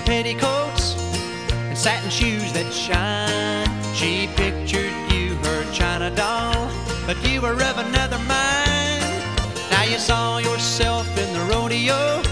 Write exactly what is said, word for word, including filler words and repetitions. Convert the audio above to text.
petticoats and satin shoes that shine. She pictured you her China doll, but you were of another mind. Now you saw yourself in the rodeo,